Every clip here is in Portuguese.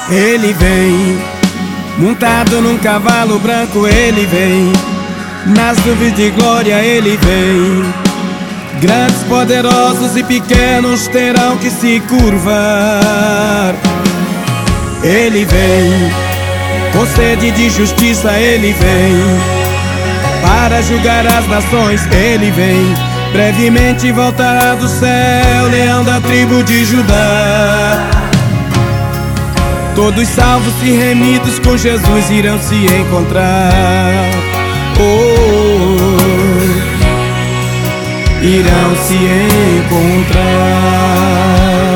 Ele vem, montado num cavalo branco, ele vem. Nas nuvens de glória ele vem. Grandes, poderosos e pequenos terão que se curvar. Ele vem, com sede de justiça ele vem. Para julgar as nações ele vem. Brevemente voltará do céu, leão da tribo de Judá. Todos salvos e remidos com Jesus irão se encontrar. Irão se encontrar.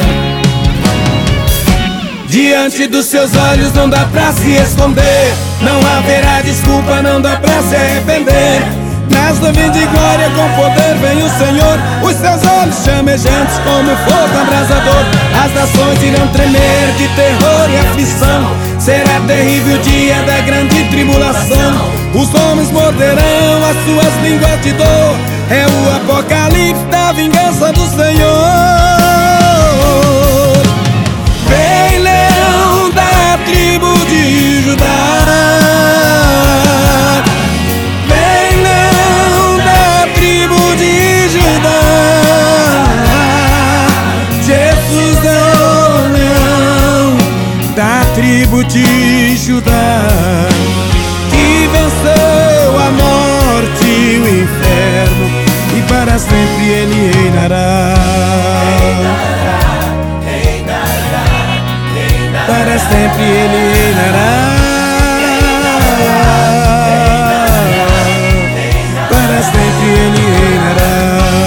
Diante dos seus olhos não dá pra se esconder. Não haverá desculpa, não dá pra se arrepender. Nas nuvens de glória com poder vem o Senhor. Os seus olhos chamejantes como fogo abrasador. As nações irão tremer de terror e aflição. Será terrível o dia da grande tribulação. Os homens morderão as suas línguas de dor. É o apocalipse da vingança do Senhor. Vem, leão da tribo de Judá. Vem, leão da tribo de Judá. Jesus é o leão da tribo de Judá, que venceu a morte e o inferno, e para sempre ele reinará. Para sempre ele reinará. Para sempre ele reinará.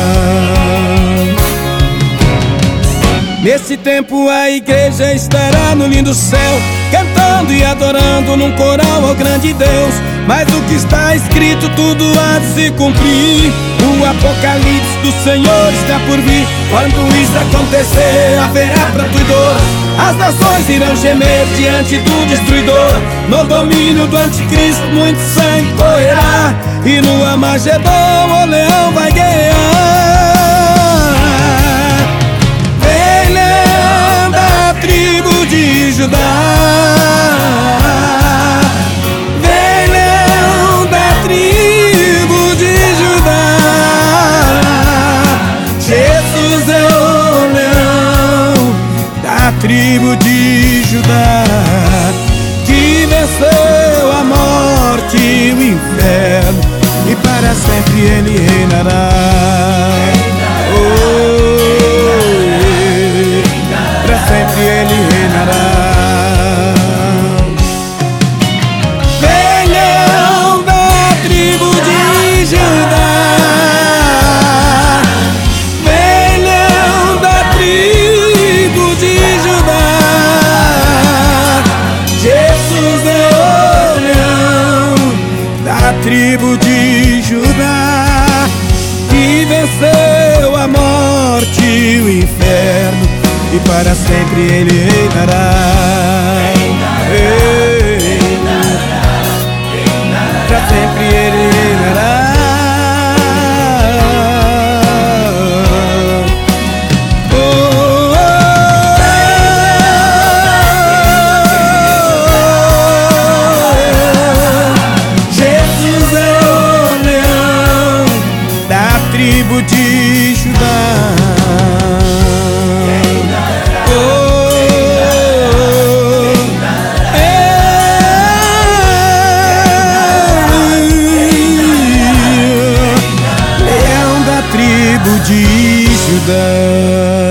Nesse tempo a igreja estará no lindo céu, cantando e adorando num coral ao grande Deus. Mas o que está escrito tudo há de se cumprir. O apocalipse do Senhor está por vir. Quando isso acontecer, haverá pranto e dor. As nações irão gemer diante do destruidor. No domínio do anticristo muito sangue correrá, e no Armagedon o leão vai guerrear. Vem, leão da tribo de Judá. Tribo de Judá, que venceu a morte e o inferno, e para sempre ele reinará. Para sempre ele reinará. Vem, leão da tribo de Judá. Vem, leão da tribo de Judá. Tribo de Judá, que venceu a morte e o inferno, e para sempre ele reinará. Para sempre ele reinará. Tribo de Judá. Leão da tribo de Judá.